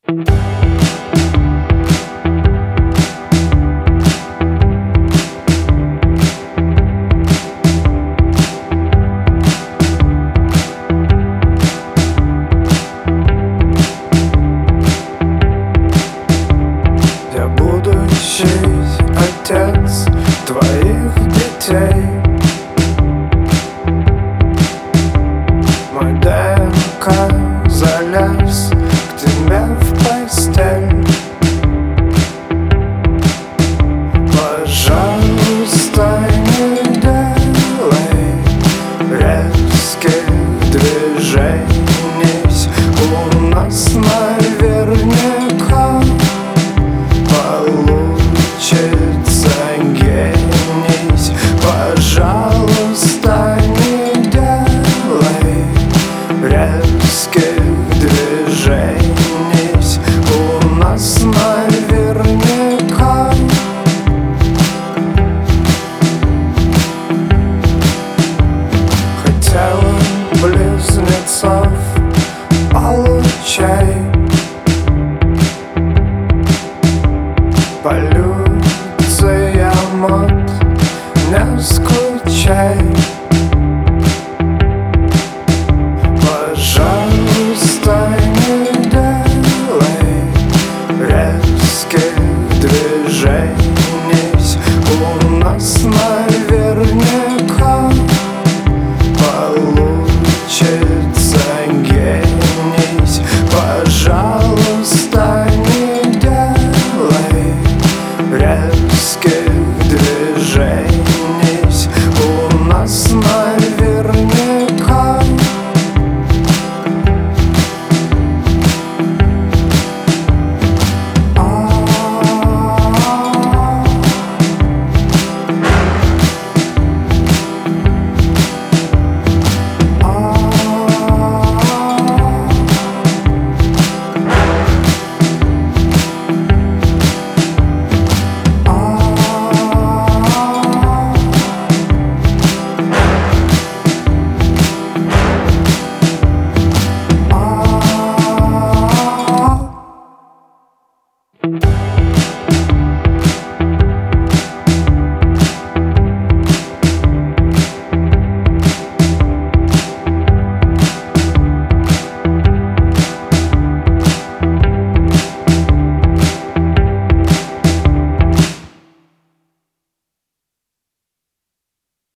Я будущий отец твоих детей. Мой ДНК залез к тебе в постель. Пожалуйста, не делай резких движений. У нас наверняка получится гений. Пожалуйста, не делай резких движений. У нас наверняка хотела близнецов, получай. Полюция мод, не скучай. Пожалуйста, не делай резких движений. У нас наверняка получится гений. Пожалуйста,